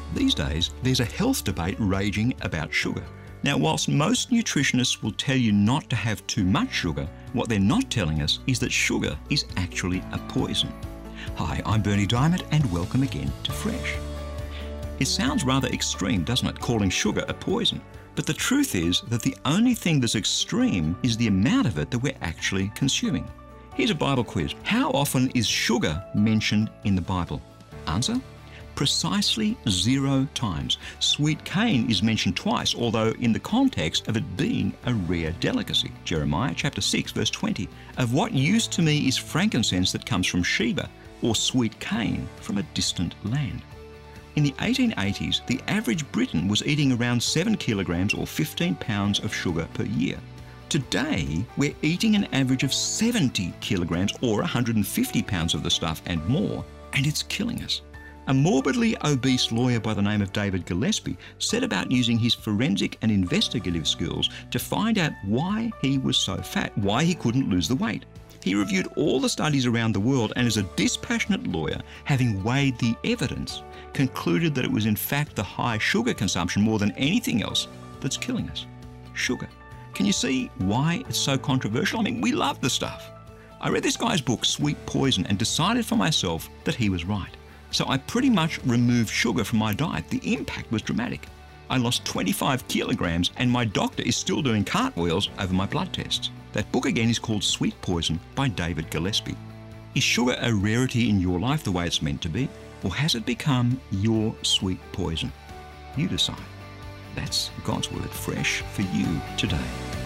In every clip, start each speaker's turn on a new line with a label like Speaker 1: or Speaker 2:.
Speaker 1: These days, there's a health debate raging about sugar. Now, whilst most nutritionists will tell you not to have too much sugar, what they're not telling us is that sugar is actually a poison. Hi, I'm Berni Dymet and welcome again to Fresh. It sounds rather extreme, doesn't it, calling sugar a poison? But the truth is that the only thing that's extreme is the amount of it that we're actually consuming. Here's a Bible quiz. How often is sugar mentioned in the Bible? Answer? Precisely 0 times. Sweet cane is mentioned twice, although in the context of it being a rare delicacy. Jeremiah chapter 6 verse 20. Of what use to me is frankincense that comes from Sheba, or sweet cane from a distant land? In the 1880s, the average Briton was eating around 7 kilograms or 15 pounds of sugar per year. Today, we're eating an average of 70 kilograms or 150 pounds of the stuff and more, and it's killing us. A morbidly obese lawyer by the name of David Gillespie set about using his forensic and investigative skills to find out why he was so fat, why he couldn't lose the weight. He reviewed all the studies around the world and, as a dispassionate lawyer, having weighed the evidence, concluded that it was in fact the high sugar consumption more than anything else that's killing us. Sugar. Can you see why it's so controversial? I mean, we love the stuff. I read this guy's book, Sweet Poison, and decided for myself that he was right. So I pretty much removed sugar from my diet. The impact was dramatic. I lost 25 kilograms and my doctor is still doing cartwheels over my blood tests. That book again is called Sweet Poison by David Gillespie. Is sugar a rarity in your life the way it's meant to be? Or has it become your sweet poison? You decide. That's God's Word fresh for you today.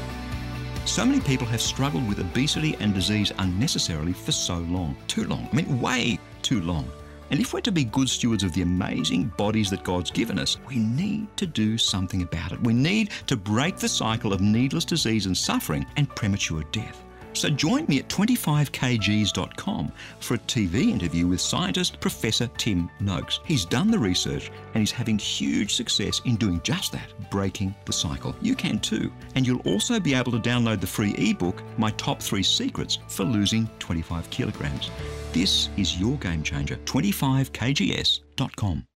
Speaker 1: So many people have struggled with obesity and disease unnecessarily for so long. Too long. I mean, way too long. And if we're to be good stewards of the amazing bodies that God's given us, we need to do something about it. We need to break the cycle of needless disease and suffering and premature death. So join me at 25kgs.com for a TV interview with scientist Professor Tim Noakes. He's done the research and he's having huge success in doing just that, breaking the cycle. You can too. And you'll also be able to download the free ebook, My Top 3 Secrets for Losing 25 Kilograms. This is your game changer, 25kgs.com.